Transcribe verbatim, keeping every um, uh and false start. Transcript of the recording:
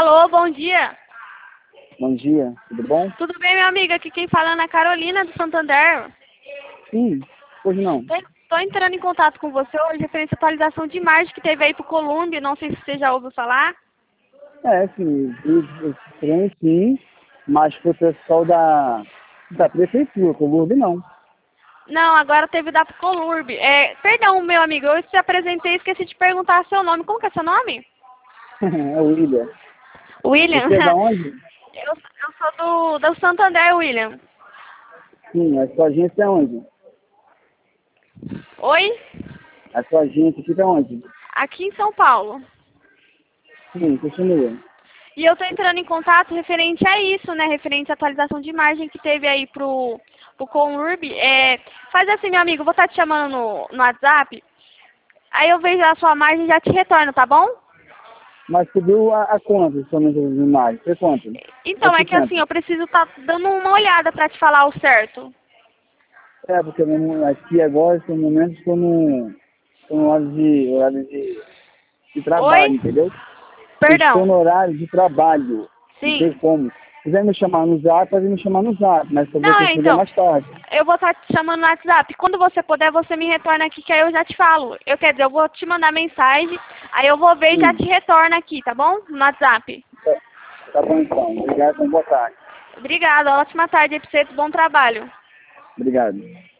Alô, bom dia. Bom dia, tudo bom? Tudo bem, minha amiga? Aqui quem fala é Ana Carolina, do Santander. Sim, hoje não. Estou entrando em contato com você hoje referente à atualização de imagem que teve aí pro Columbi. Não sei se você já ouviu falar. É, sim, estranho sim, mas foi o pessoal da, da prefeitura, com o Lourdes não. Não, agora teve da Colurb. É, perdão, meu amigo, eu te apresentei e esqueci de perguntar seu nome. Como que é seu nome? É o William. William. Você é da onde? Eu, eu sou do, do Santander, William. Sim, a sua agência é onde? Oi? A sua agência fica onde? Aqui em São Paulo. Sim, continua. E eu tô entrando em contato referente a isso, né? Referente à atualização de imagem que teve aí pro, pro Colurb. É, faz assim, meu amigo, eu vou estar te chamando no, no WhatsApp. Aí eu vejo a sua imagem e já te retorno, tá bom? Mas subiu a, a conta, somente as imagens, foi quanto? Então, é Quanto que assim, tempo? eu preciso estar dando uma olhada pra te falar o certo. É, porque no- aqui agora, no momento, estou no, estou no horário de, horário de, de trabalho, Oi? entendeu? Eu estou Perdão. no horário de trabalho. Não tem Sim. como. Se quiser me chamar no zap, pode me chamar no zap, mas só vou Não, ter é, que ligar então, mais tarde. eu vou estar te chamando no WhatsApp. Quando você puder, você me retorna aqui, que aí eu já te falo. Eu quer dizer, eu vou te mandar mensagem, aí eu vou ver e já Sim. te retorno aqui, tá bom? No WhatsApp. Tá, tá bom então. Obrigado, então boa tarde. Obrigada, ótima tarde aí pra você, bom trabalho. Obrigado.